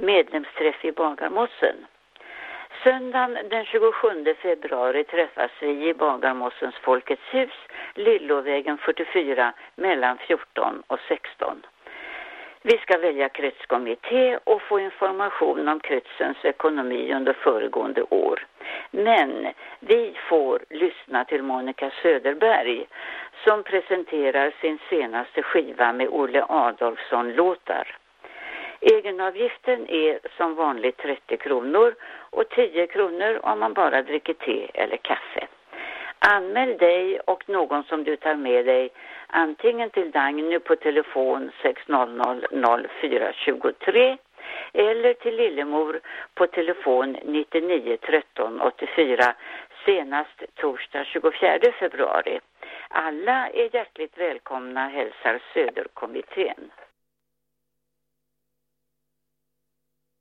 medlemsträff i Bagarmossen. Söndagen den 27 februari träffas vi i Bagarmossens Folkets hus, Lillovägen 44 mellan 14 och 16. Vi ska välja kretskommitté och få information om kretsens ekonomi under föregående år. Men vi får lyssna till Monica Söderberg som presenterar sin senaste skiva med Olle Adolfsson-låtar. Egenavgiften är som vanligt 30 kronor och 10 kronor om man bara dricker te eller kaffe. Anmäl dig och någon som du tar med dig antingen till Dagny på telefon 600 0423 eller till Lillemor på telefon 99 13 84 senast torsdag 24 februari. Alla är hjärtligt välkomna, hälsar Söderkommittén.